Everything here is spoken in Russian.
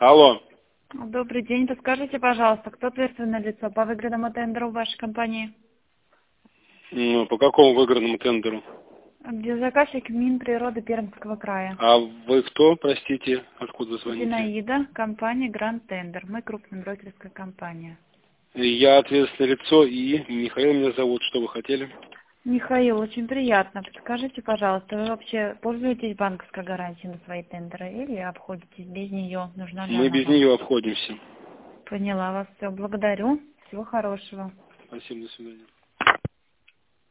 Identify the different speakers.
Speaker 1: Алло.
Speaker 2: Добрый день. Подскажите, пожалуйста, кто ответственное лицо по выигранному тендеру в вашей компании?
Speaker 1: Ну, по какому выигранному тендеру?
Speaker 2: Где заказчик Минприроды Пермского края.
Speaker 1: А вы кто, простите, откуда вы звоните?
Speaker 2: Зинаида, компания Гранд Тендер. Мы крупная брокерская компания.
Speaker 1: Я ответственное лицо и Михаил меня зовут. Что вы хотели?
Speaker 2: Михаил, очень приятно. Подскажите, пожалуйста, вы вообще пользуетесь банковской гарантией на свои тендеры или обходитесь без нее? Нужна ли
Speaker 1: Мы
Speaker 2: она
Speaker 1: без
Speaker 2: вам?
Speaker 1: нее обходимся.
Speaker 2: Поняла вас. Все, благодарю. Всего хорошего.
Speaker 1: Спасибо, до свидания.